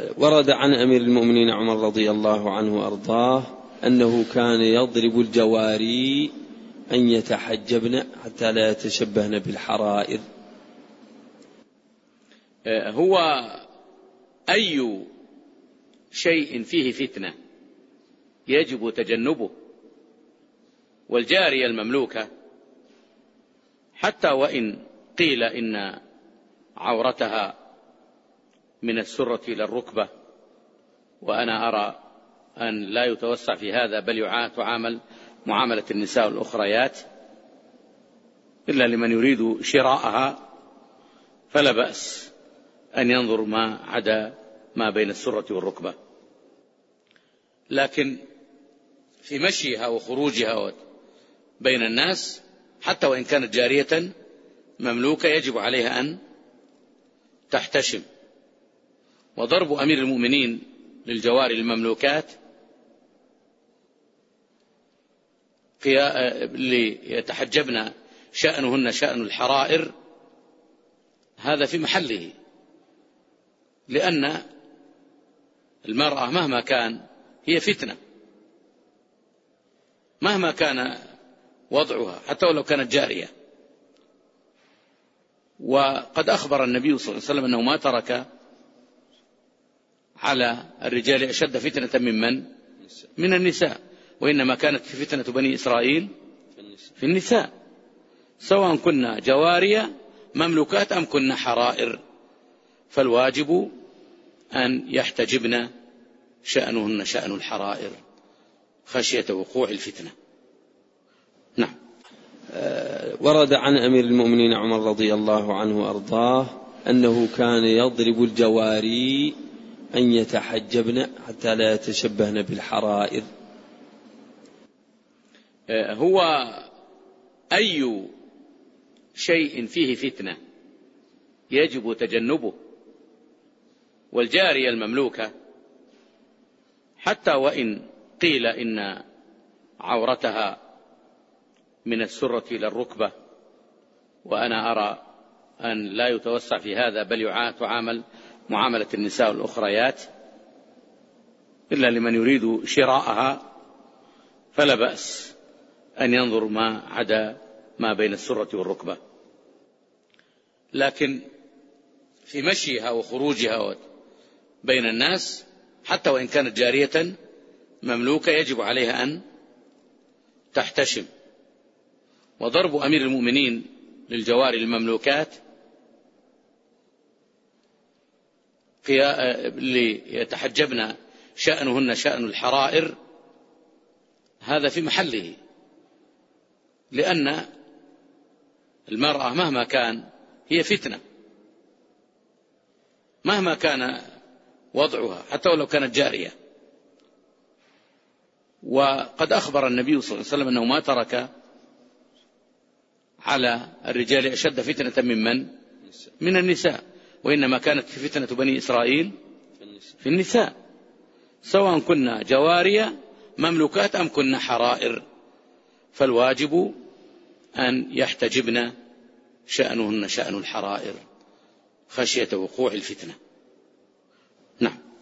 ورد عن أمير المؤمنين عمر رضي الله عنه وأرضاه أنه كان يضرب الجواري أن يتحجبن حتى لا يتشبهن بالحرائر. هو أي شيء فيه فتنة يجب تجنبه، والجارية المملوكة حتى وإن قيل إن عورتها من السرة إلى الركبة، وأنا أرى أن لا يتوسع في هذا بل تعامل معاملة النساء الأخريات، إلا لمن يريد شراءها فلا بأس أن ينظر ما عدا ما بين السرة والركبة. لكن في مشيها وخروجها بين الناس حتى وإن كانت جارية مملوكة يجب عليها أن تحتشم. وضرب أمير المؤمنين للجواري المملوكات ليتحجبن شأنهن شأن الحرائر هذا في محله، لأن المرأة مهما كان هي فتنة، مهما كان وضعها حتى ولو كانت جارية. وقد أخبر النبي صلى الله عليه وسلم أنه ما ترك على الرجال أشد فتنة من النساء، وإنما كانت فتنة بني إسرائيل في النساء، سواء كنا جوارية مملوكات أم كنا حرائر، فالواجب أن يحتجبن شأنهن شأن الحرائر خشية وقوع الفتنة. نعم. ورد عن أمير المؤمنين عمر رضي الله عنه وأرضاه أنه كان يضرب الجواري أن يتحجبن حتى لا يتشبهن بالحرائر. هو أي شيء فيه فتنة يجب تجنبه، والجارية المملوكة حتى وإن قيل إن عورتها من السرة إلى الركبة، وأنا أرى أن لا يتوسع في هذا بل تعامل معاملة النساء الأخريات، إلا لمن يريد شراءها فلا بأس أن ينظر ما عدا ما بين السرة والركبة. لكن في مشيها وخروجها بين الناس حتى وإن كانت جارية مملوكة يجب عليها أن تحتشم. وضرب أمير المؤمنين للجواري المملوكات ليتحجبن شأنهن شأن الحرائر هذا في محله، لأن المرأة مهما كان هي فتنة، مهما كان وضعها حتى ولو كانت جارية. وقد أخبر النبي صلى الله عليه وسلم أنه ما ترك على الرجال أشد فتنة من النساء، وإنما كانت فتنة بني إسرائيل في النساء، سواء كنا جوارية مملوكات أم كنا حرائر، فالواجب أن يحتجبن شأنهن شأن الحرائر خشية وقوع الفتنة.